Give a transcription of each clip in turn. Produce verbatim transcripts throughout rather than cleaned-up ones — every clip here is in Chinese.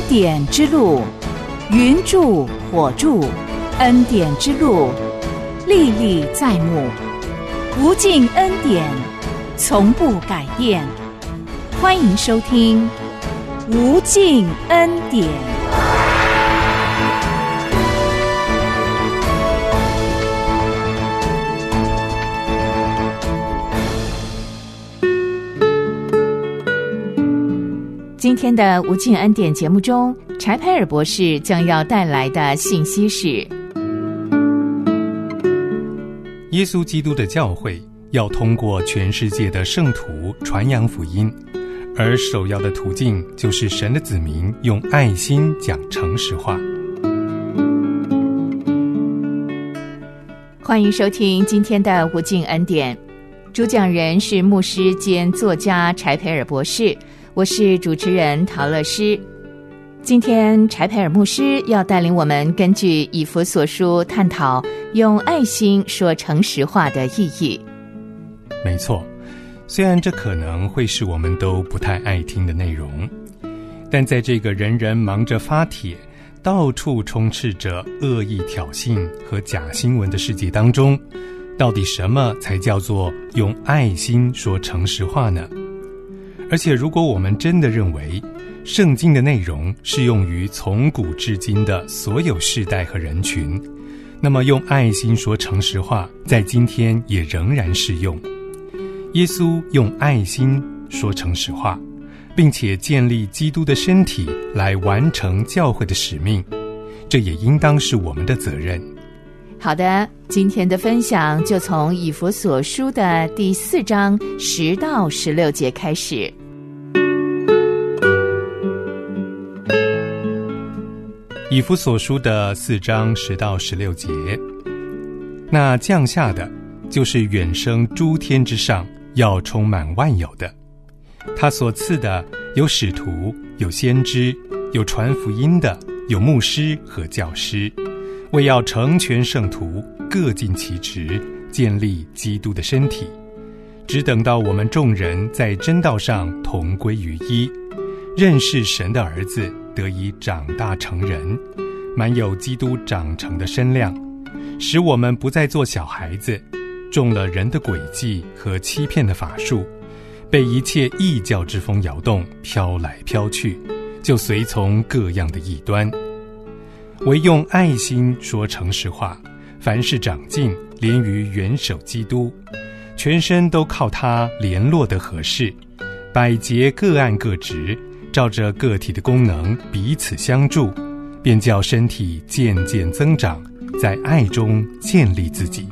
典之路，云柱火柱，恩典之路，历历在目，无尽恩典，从不改变。欢迎收听无尽恩典。今天的无尽恩典节目中，柴培尔博士将要带来的信息是： 耶稣基督的教会要通过全世界的圣徒传扬福音，而首要的途径就是神的子民用爱心讲诚实话。 欢迎收听今天的无尽恩典，主讲人是牧师兼作家柴培尔博士，我是主持人陶乐诗。今天柴培尔牧师要带领我们根据以弗所书探讨用爱心说诚实话的意义。 没错，虽然这可能会是我们都不太爱听的内容，但在这个人人忙着发帖，到处充斥着恶意挑衅和假新闻的世界当中，到底什么才叫做用爱心说诚实话呢？而且如果我们真的认为圣经的内容适用于从古至今的所有世代和人群，那么用爱心说诚实话在今天也仍然适用。耶稣用爱心说诚实话，并且建立基督的身体来完成教会的使命，这也应当是我们的责任。 好的，今天的分享就从以弗所书的第四章十到十六节开始。 以弗所书的四章十到十六节，那降下的就是远升诸天之上，要充满万有的。他所赐的有使徒，有先知，有传福音的，有牧师和教师，为要成全圣徒，各尽其职，建立基督的身体，只等到我们众人在真道上同归于一，认识神的儿子，得以长大成人，满有基督长成的身量，使我们不再做小孩子，中了人的诡计和欺骗的法术，被一切异教之风摇动，飘来飘去，就随从各样的异端。唯用爱心说诚实话，凡事长进，连于元首基督，全身都靠他联络得合适，百节各按各职，照着个体的功能彼此相助，便叫身体渐渐增长，在爱中建立自己。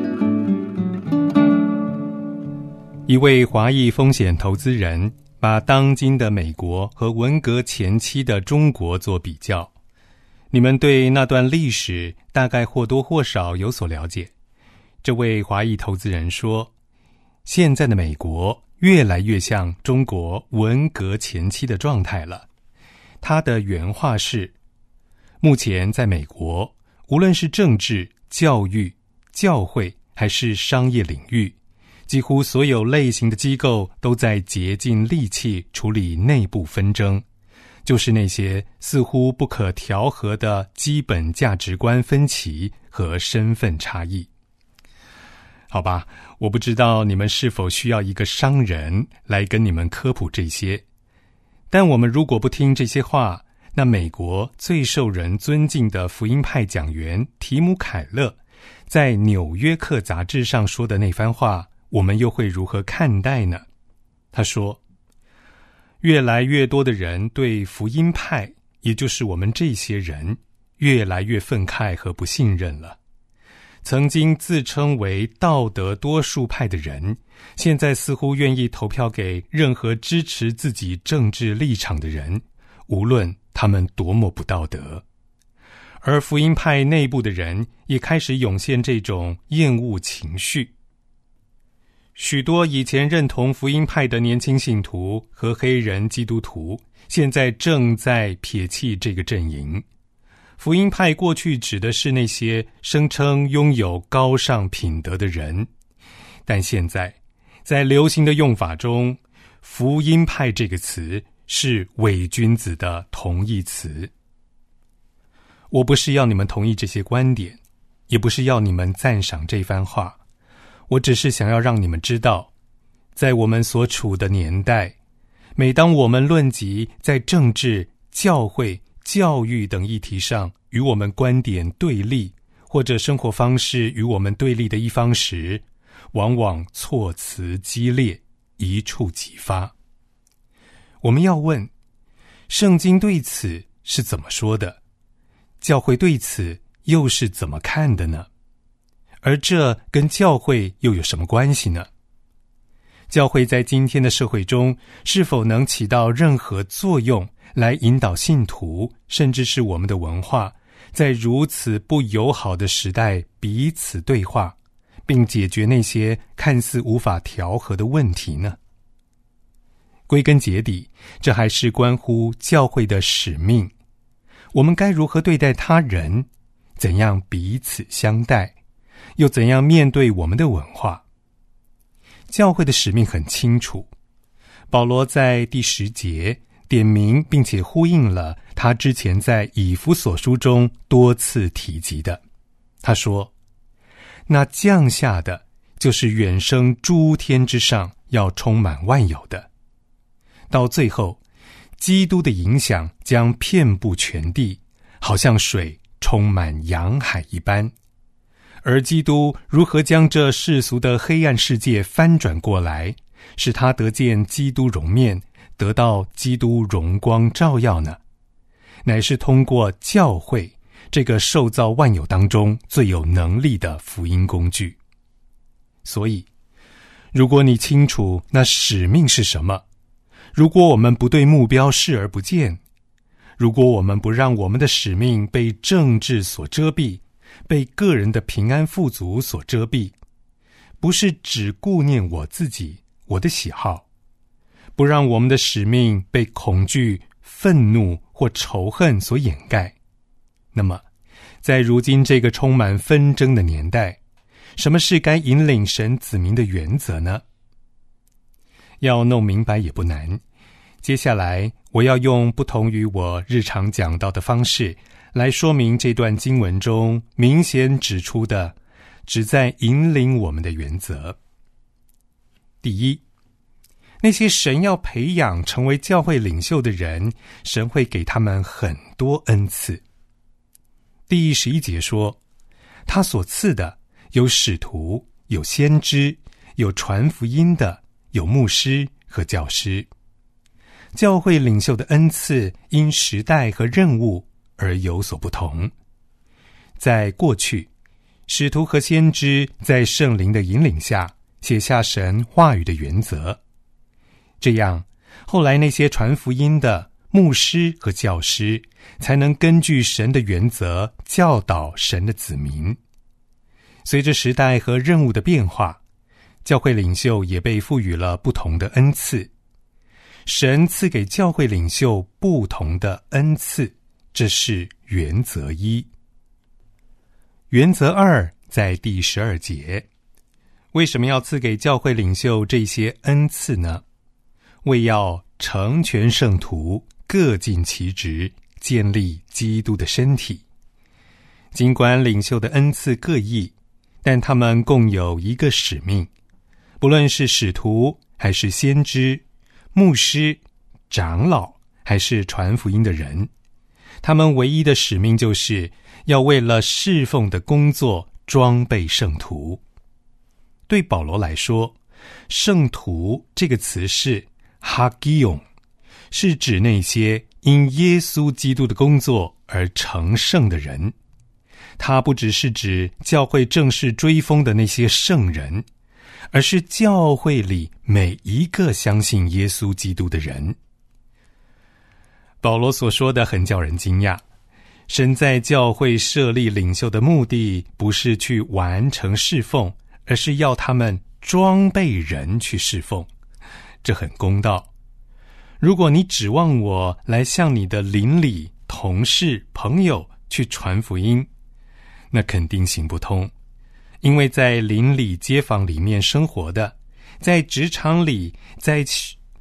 一位华裔风险投资人把当今的美国和文革前期的中国做比较，你们对那段历史大概或多或少有所了解。这位华裔投资人说，现在的美国越来越像中国文革前期的状态了。他的原话是，目前在美国，无论是政治、教育、教会还是商业领域，几乎所有类型的机构都在竭尽力气处理内部纷争，就是那些似乎不可调和的基本价值观分歧和身份差异。好吧，我不知道你们是否需要一个商人来跟你们科普这些，但我们如果不听这些话，那美国最受人尊敬的福音派讲员提姆·凯勒在《纽约客》杂志上说的那番话，我们又会如何看待呢？他说，越来越多的人对福音派，也就是我们这些人，越来越愤慨和不信任了。曾经自称为道德多数派的人，现在似乎愿意投票给任何支持自己政治立场的人，无论他们多么不道德。而福音派内部的人也开始涌现这种厌恶情绪。许多以前认同福音派的年轻信徒和黑人基督徒，现在正在撇弃这个阵营。福音派过去指的是那些声称拥有高尚品德的人，但现在在流行的用法中，福音派这个词是伪君子的同义词。我不是要你们同意这些观点，也不是要你们赞赏这番话，我只是想要让你们知道，在我们所处的年代，每当我们论及在政治、教会、教育等议题上与我们观点对立，或者生活方式与我们对立的一方时，往往措辞激烈，一触即发。我们要问，圣经对此是怎么说的？教会对此又是怎么看的呢？而这跟教会又有什么关系呢？教会在今天的社会中是否能起到任何作用来引导信徒，甚至是我们的文化，在如此不友好的时代彼此对话，并解决那些看似无法调和的问题呢？归根结底，这还是关乎教会的使命。我们该如何对待他人？怎样彼此相待？又怎样面对我们的文化？教会的使命很清楚，保罗在第十节点明并且呼应了他之前在以弗所书中多次提及的。他说，那降下的就是远升诸天之上，要充满万有的。到最后，基督的影响将遍布全地，好像水充满洋海一般。而基督如何将这世俗的黑暗世界翻转过来，使他得见基督容面，得到基督荣光照耀呢？乃是通过教会这个受造万有当中最有能力的福音工具。所以，如果你清楚那使命是什么，如果我们不对目标视而不见，如果我们不让我们的使命被政治所遮蔽，被个人的平安富足所遮蔽，不是只顾念我自己，我的喜好，不让我们的使命被恐惧、愤怒或仇恨所掩盖，那么在如今这个充满纷争的年代，什么是该引领神子民的原则呢？要弄明白也不难。接下来我要用不同于我日常讲到的方式来说明这段经文中明显指出的旨在引领我们的原则。第一，那些神要培养成为教会领袖的人，神会给他们很多恩赐。第十一节说，他所赐的有使徒，有先知，有传福音的，有牧师和教师。教会领袖的恩赐因时代和任务而有所不同。在过去，使徒和先知在圣灵的引领下写下神话语的原则，这样后来那些传福音的牧师和教师才能根据神的原则教导神的子民。随着时代和任务的变化，教会领袖也被赋予了不同的恩赐。神赐给教会领袖不同的恩赐，这是原则一。原则二在第十二节，为什么要赐给教会领袖这些恩赐呢？为要成全圣徒，各尽其职，建立基督的身体。尽管领袖的恩赐各异，但他们共有一个使命，不论是使徒还是先知、牧师、长老还是传福音的人，他们唯一的使命就是要为了侍奉的工作装备圣徒。对保罗来说，圣徒这个词是 hagion， 是指那些因耶稣基督的工作而成圣的人。它不只是指教会正式追封的那些圣人，而是教会里每一个相信耶稣基督的人。保罗所说的很叫人惊讶，神在教会设立领袖的目的不是去完成侍奉，而是要他们装备人去侍奉。这很公道。如果你指望我来向你的邻里、同事、朋友去传福音，那肯定行不通。因为在邻里街坊里面生活的，在职场里，在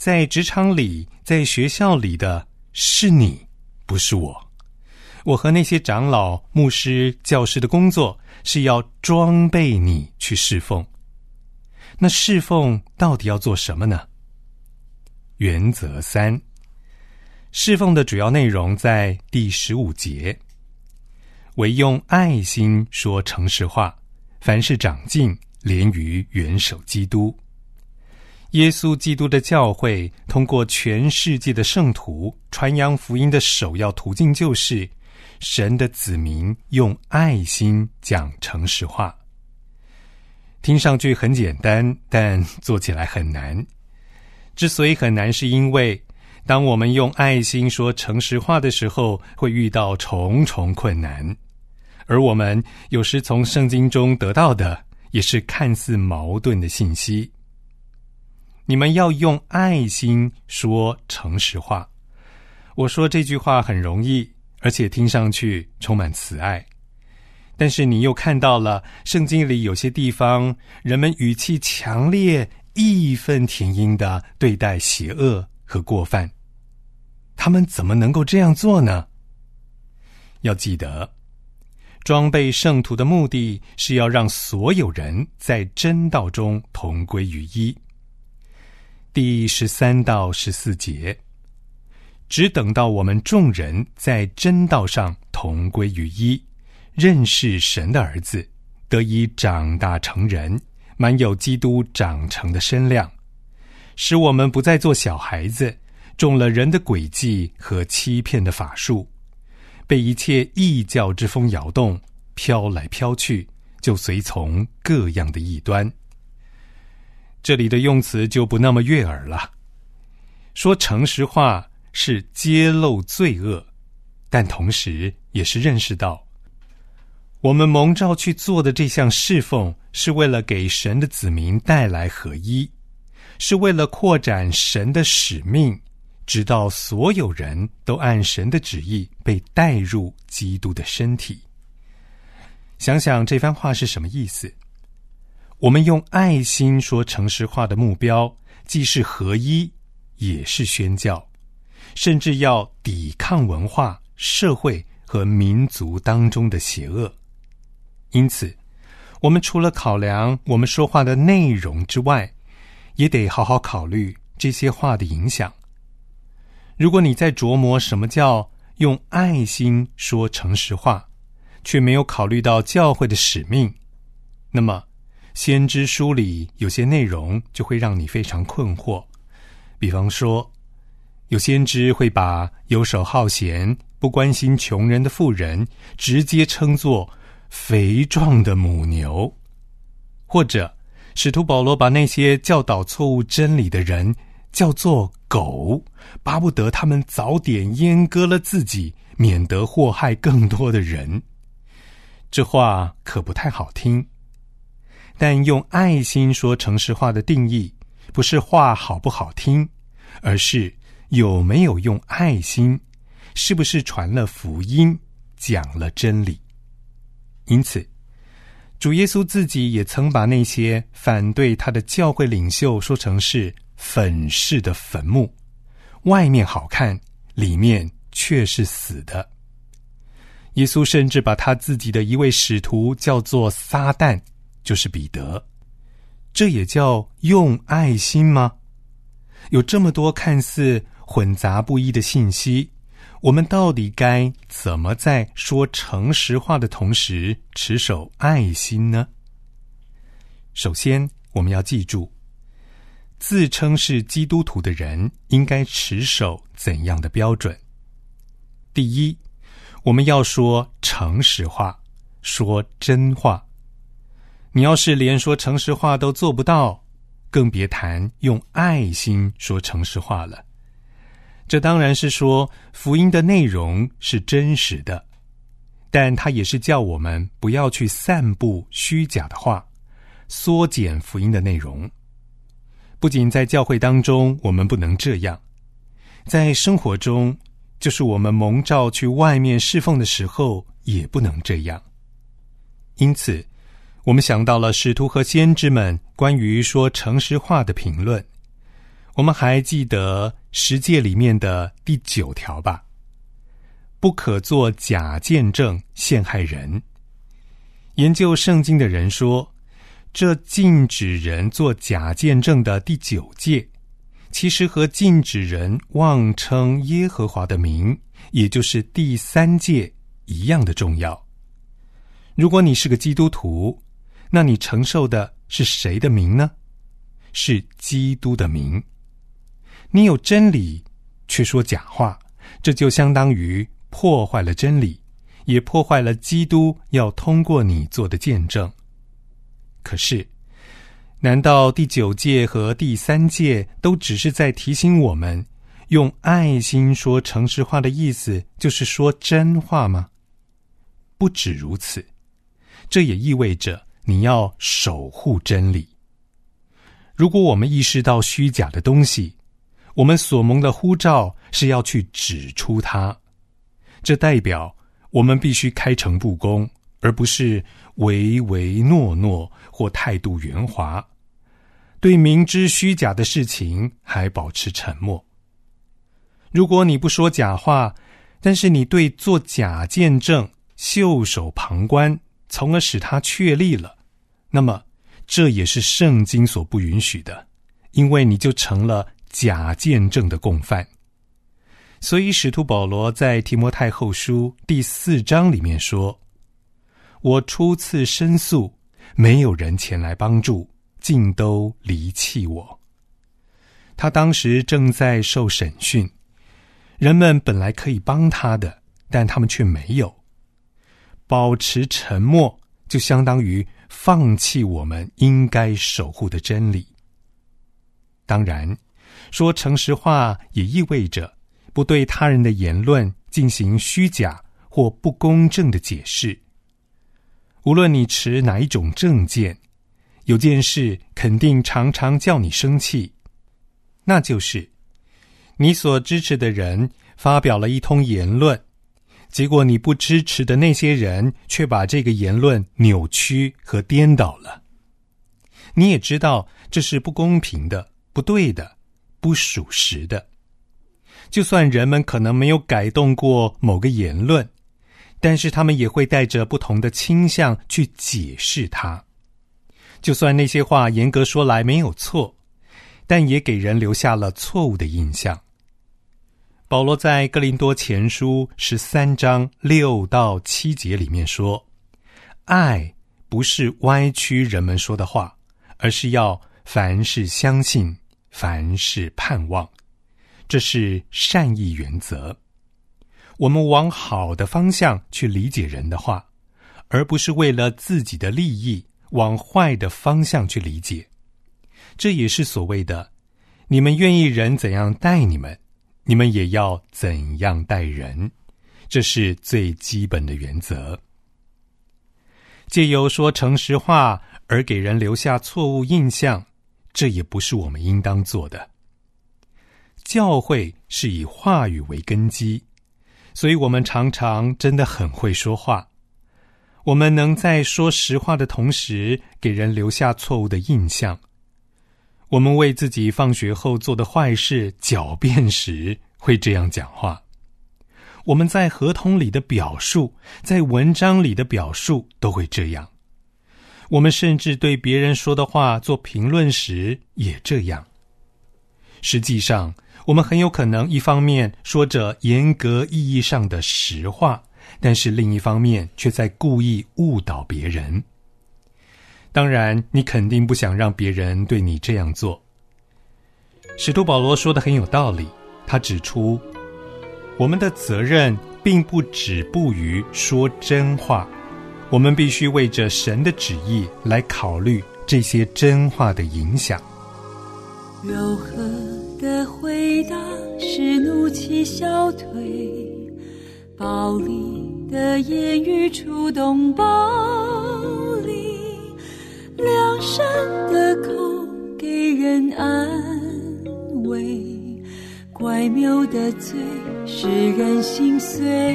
在职场里，在学校里的是你，不是我。我和那些长老、牧师、教师的工作是要装备你去侍奉。那侍奉到底要做什么呢？原则三，侍奉的主要内容在第十五节，唯用爱心说诚实话，凡事长进，连于元首基督。耶稣基督的教会通过全世界的圣徒传扬福音的首要途径，就是神的子民用爱心讲诚实话。听上去很简单，但做起来很难。之所以很难，是因为当我们用爱心说诚实话的时候，会遇到重重困难，而我们有时从圣经中得到的也是看似矛盾的信息。你们要用爱心说诚实话。我说这句话很容易，而且听上去充满慈爱，但是你又看到了圣经里有些地方，人们语气强烈、义愤填膺地对待邪恶和过犯。他们怎么能够这样做呢？要记得，装备圣徒的目的是要让所有人在真道中同归于一。第十三到十四节，只等到我们众人在真道上同归于一，认识神的儿子，得以长大成人，满有基督长成的身量，使我们不再做小孩子，中了人的诡计和欺骗的法术，被一切异教之风摇动，飘来飘去，就随从各样的异端。这里的用词就不那么悦耳了。说诚实话是揭露罪恶，但同时也是认识到，我们蒙召去做的这项侍奉，是为了给神的子民带来合一，是为了扩展神的使命，直到所有人都按神的旨意被带入基督的身体。想想这番话是什么意思？我们用爱心说诚实话的目标，既是合一，也是宣教，甚至要抵抗文化、社会和民族当中的邪恶。因此，我们除了考量我们说话的内容之外，也得好好考虑这些话的影响。如果你在琢磨什么叫用爱心说诚实话，却没有考虑到教会的使命，那么先知书里有些内容就会让你非常困惑。比方说，有先知会把游手好闲、不关心穷人的妇人直接称作肥壮的母牛，或者使徒保罗把那些教导错误真理的人叫做狗，巴不得他们早点阉割了自己，免得祸害更多的人。这话可不太好听。但用爱心说诚实话的定义，不是话好不好听，而是有没有用爱心，是不是传了福音，讲了真理。因此，主耶稣自己也曾把那些反对他的教会领袖说成是粉饰的坟墓，外面好看，里面却是死的。耶稣甚至把他自己的一位使徒叫做撒旦，就是彼得。这也叫用爱心吗？有这么多看似混杂不一的信息，我们到底该怎么在说诚实话的同时持守爱心呢？首先，我们要记住，自称是基督徒的人应该持守怎样的标准？第一，我们要说诚实话，说真话。你要是连说诚实话都做不到，更别谈用爱心说诚实话了。这当然是说福音的内容是真实的，但它也是叫我们不要去散布虚假的话，缩减福音的内容。不仅在教会当中我们不能这样，在生活中，就是我们蒙召去外面侍奉的时候，也不能这样。因此，我们想到了使徒和先知们关于说诚实话的评论，我我们还记得十诫里面的第九条吧？不可作假见证陷害人。研究圣经的人说，这禁止人做假见证的第九诫，其实和禁止人妄称耶和华的名，也就是第三诫一样的重要。如果你是个基督徒，那你承受的是谁的名呢？是基督的名。你有真理却说假话，这就相当于破坏了真理，也破坏了基督要通过你做的见证。可是，难道第九诫和第三诫都只是在提醒我们，用爱心说诚实话的意思就是说真话吗？不止如此，这也意味着你要守护真理。如果我们意识到虚假的东西，我们所蒙的呼召是要去指出它，这代表我们必须开诚布公，而不是唯唯诺诺或态度圆滑，对明知虚假的事情还保持沉默。如果你不说假话，但是你对做假见证袖手旁观，从而使它确立了，那么这也是圣经所不允许的，因为你就成了假见证的共犯。所以使徒保罗在提摩太后书第四章里面说，我初次申诉，没有人前来帮助，尽都离弃我。他当时正在受审讯，人们本来可以帮他的，但他们却没有。保持沉默就相当于放弃我们应该守护的真理。当然，说诚实话也意味着不对他人的言论进行虚假或不公正的解释。无论你持哪一种政见，有件事肯定常常叫你生气，那就是你所支持的人发表了一通言论，结果你不支持的那些人却把这个言论扭曲和颠倒了。你也知道这是不公平的、不对的、不属实的。就算人们可能没有改动过某个言论，但是他们也会带着不同的倾向去解释它。就算那些话严格说来没有错，但也给人留下了错误的印象。保罗在哥林多前书十三章六到七节里面说，爱不是歪曲人们说的话，而是要凡事相信，凡事盼望，这是善意原则。我们往好的方向去理解人的话，而不是为了自己的利益往坏的方向去理解。这也是所谓的，你们愿意人怎样待你们，你们也要怎样待人，这是最基本的原则。借由说诚实话而给人留下错误印象，这也不是我们应当做的。教会是以话语为根基，所以我们常常真的很会说话。我们能在说实话的同时给人留下错误的印象。我们为自己放学后做的坏事狡辩时会这样讲话。我们在合同里的表述，在文章里的表述都会这样。我们甚至对别人说的话做评论时也这样。实际上，我们很有可能一方面说着严格意义上的实话，但是另一方面却在故意误导别人。当然，你肯定不想让别人对你这样做。使徒保罗说得很有道理，他指出，我们的责任并不止步于说真话，我们必须为着神的旨意来考虑这些真话的影响。 柔和的回答使怒气消退，暴力的言语触动暴力，良善的口给人安慰，乖谬的嘴使人心碎。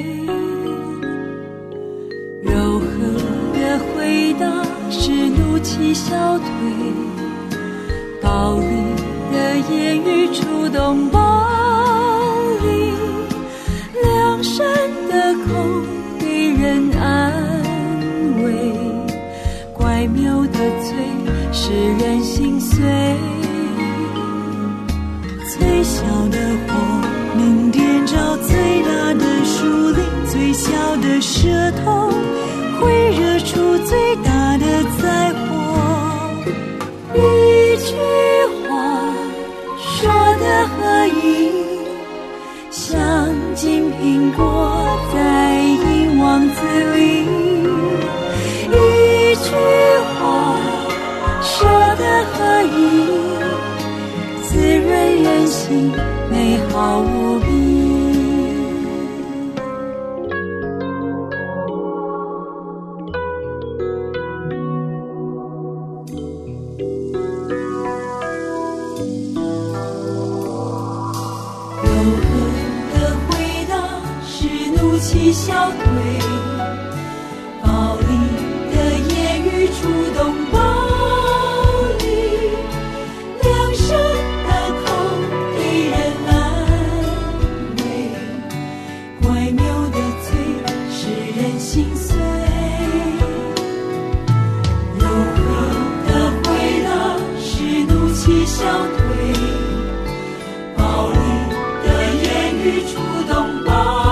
柔和的回答使怒气消退，暴力的言语触动暴力，良善的口给人安慰，乖谬的嘴使人心碎。最小的火能点着最大的树林，最小的舌头会惹出最大的灾祸。一句话说得合意，像金苹果在银王子里。一句话说得合意，滋润人心，美好无比。消退，暴力的言语触动暴力，良善的口给人安慰，乖谬的嘴使人心碎。柔和的回答使怒气消退，暴力的言语触动暴力。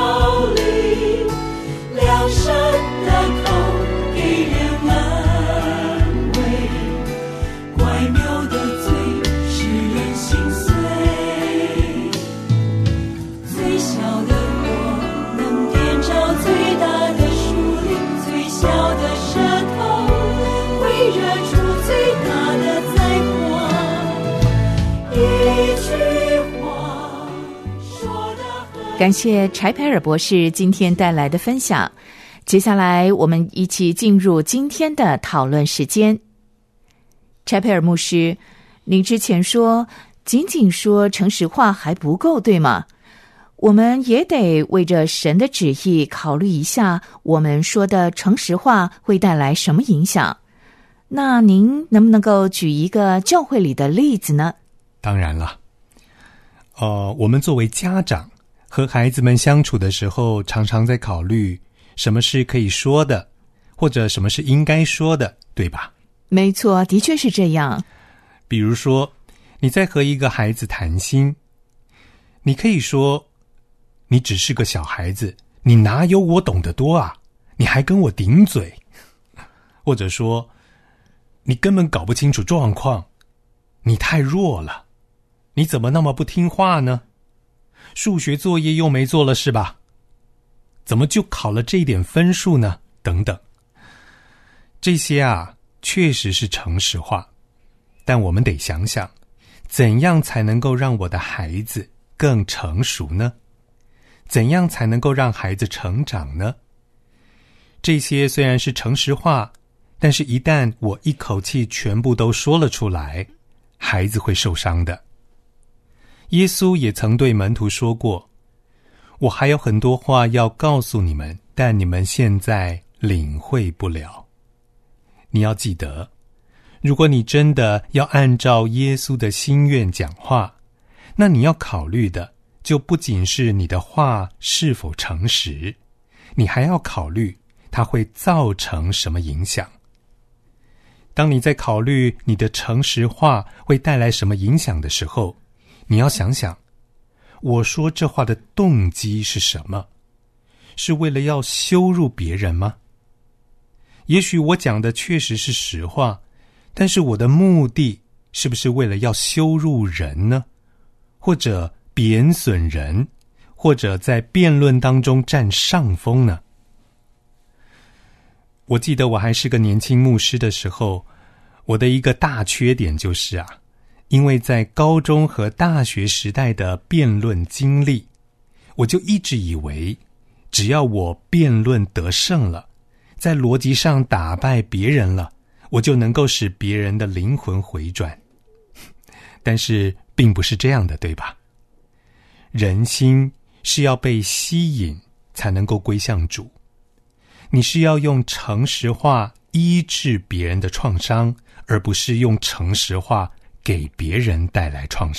感谢柴培尔博士今天带来的分享。接下来我们一起进入今天的讨论时间。柴培尔牧师，您之前说仅仅说诚实话还不够，对吗？我们也得为着神的旨意考虑一下，我们说的诚实话会带来什么影响。那您能不能够举一个教会里的例子呢？ 当然了，呃，我们作为家长和孩子们相处的时候，常常在考虑什么是可以说的，或者什么是应该说的，对吧？ 没错，的确是这样。 比如说，你在和一个孩子谈心，你可以说，你只是个小孩子，你哪有我懂得多啊？你还跟我顶嘴。或者说，你根本搞不清楚状况，你太弱了，你怎么那么不听话呢？数学作业又没做了是吧？怎么就考了这一点分数呢？等等。这些啊，确实是诚实话，但我们得想想，怎样才能够让我的孩子更成熟呢？怎样才能够让孩子成长呢？这些虽然是诚实话，但是一旦我一口气全部都说了出来，孩子会受伤的。耶稣也曾对门徒说过，我还有很多话要告诉你们，但你们现在领会不了。你要记得，如果你真的要按照耶稣的心愿讲话，那你要考虑的就不仅是你的话是否诚实，你还要考虑它会造成什么影响。当你在考虑你的诚实话会带来什么影响的时候，你要想想，我说这话的动机是什么？是为了要羞辱别人吗？也许我讲的确实是实话，但是我的目的是不是为了要羞辱人呢？或者贬损人，或者在辩论当中占上风呢？我记得我还是个年轻牧师的时候，我的一个大缺点就是啊，因为在高中和大学时代的辩论经历，我就一直以为，只要我辩论得胜了，在逻辑上打败别人了，我就能够使别人的灵魂回转。但是并不是这样的，对吧？人心是要被吸引才能够归向主，你是要用诚实话医治别人的创伤，而不是用诚实话给别人带来创伤。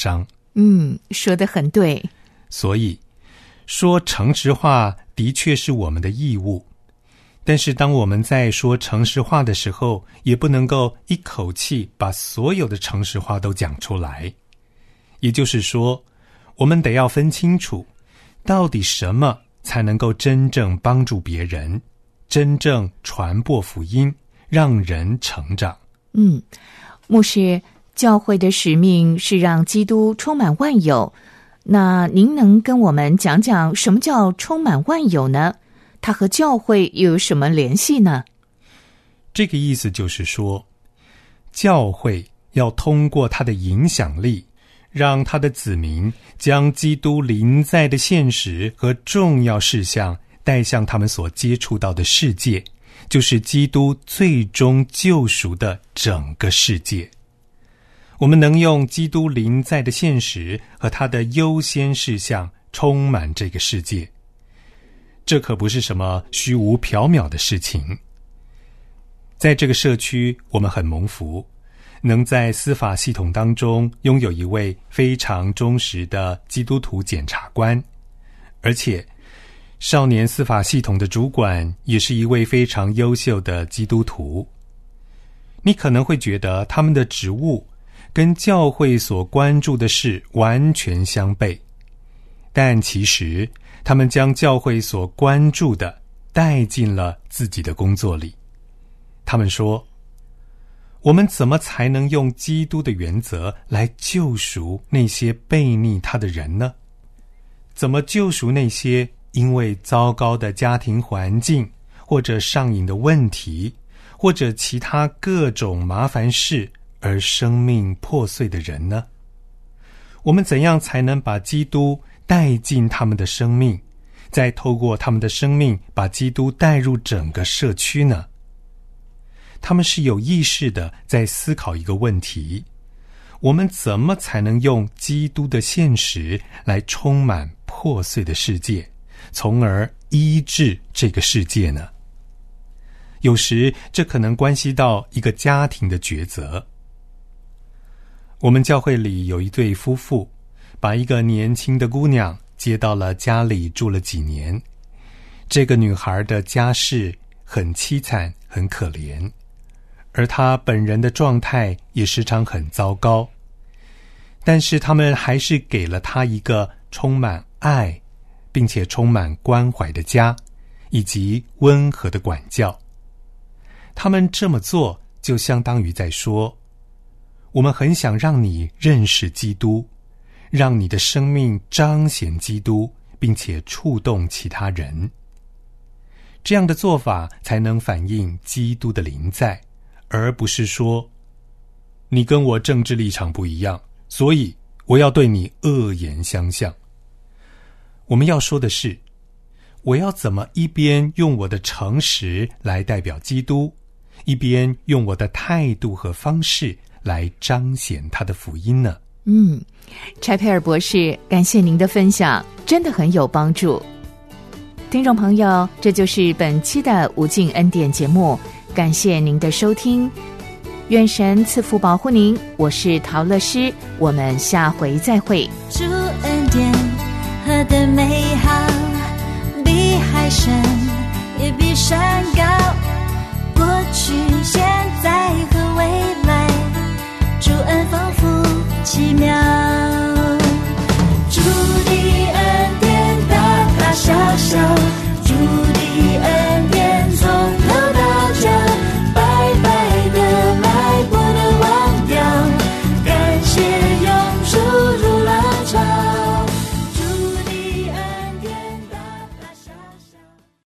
嗯，说得很对。 所以说诚实话的确是我们的义务，但是当我们在说诚实话的时候，也不能够一口气把所有的诚实话都讲出来。也就是说，我们得要分清楚，到底什么才能够真正帮助别人，真正传播福音，让人成长。 嗯，牧师，教会的使命是让基督充满万有，那您能跟我们讲讲什么叫充满万有呢？它和教会又有什么联系呢？ 这个意思就是说，教会要通过它的影响力，让他的子民将基督临在的现实和重要事项带向他们所接触到的世界，就是基督最终救赎的整个世界。我们能用基督临在的现实和他的优先事项充满这个世界，这可不是什么虚无缥缈的事情。在这个社区，我们很蒙福，能在司法系统当中拥有一位非常忠实的基督徒检察官，而且少年司法系统的主管也是一位非常优秀的基督徒。你可能会觉得他们的职务跟教会所关注的事完全相悖，但其实他们将教会所关注的带进了自己的工作里。他们说，我们怎么才能用基督的原则来救赎那些悖逆他的人呢？怎么救赎那些因为糟糕的家庭环境，或者上瘾的问题，或者其他各种麻烦事而生命破碎的人呢？我们怎样才能把基督带进他们的生命，再透过他们的生命把基督带入整个社区呢？他们是有意识的在思考一个问题：我们怎么才能用基督的现实来充满破碎的世界，从而医治这个世界呢？有时这可能关系到一个家庭的抉择。我们教会里有一对夫妇，把一个年轻的姑娘接到了家里住了几年。这个女孩的家世很凄惨，很可怜，而她本人的状态也时常很糟糕。但是他们还是给了她一个充满爱并且充满关怀的家，以及温和的管教。他们这么做就相当于在说，我们很想让你认识基督，让你的生命彰显基督，并且触动其他人。这样的做法才能反映基督的临在，而不是说，你跟我政治立场不一样，所以我要对你恶言相向。我们要说的是，我要怎么一边用我的诚实来代表基督，一边用我的态度和方式来彰显他的福音呢？ 嗯，柴佩尔博士，感谢您的分享，真的很有帮助。听众朋友，这就是本期的无尽恩典节目，感谢您的收听，愿神赐福保护您，我是陶乐诗，我们下回再会。 主恩典何等美好，比海深也比山高，过去现在和未来，主恩丰富奇妙。